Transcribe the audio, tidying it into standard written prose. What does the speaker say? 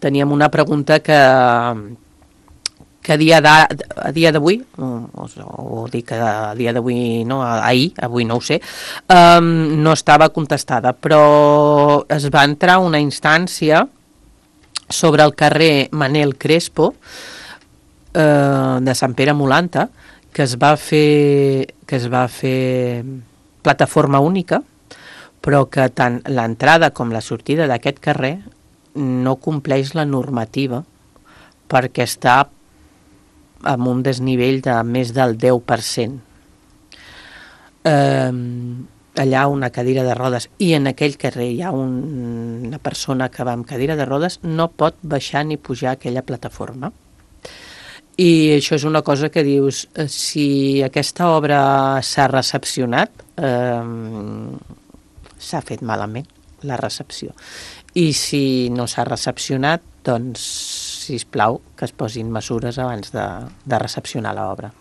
teníem una pregunta que a dia d'avui, o dic a dia d'avui, no, avui no ho sé, no estava contestada, però es va entrar una instància sobre el carrer Manel Crespo de Sant Pere Molanta, que es va fer plataforma única, però que tant l'entrada com la sortida d'aquest carrer no compleix la normativa perquè està amb un desnivell de més del 10%. Allà una cadira de rodes, i en aquell carrer hi ha una persona que va amb cadira de rodes, no pot baixar ni pujar aquella plataforma. I això és una cosa que dius, si aquesta obra s'ha recepcionat, s'ha fet malament la recepció. I si no s'ha recepcionat, doncs, sisplau, que es posin mesures abans de recepcionar l'obra.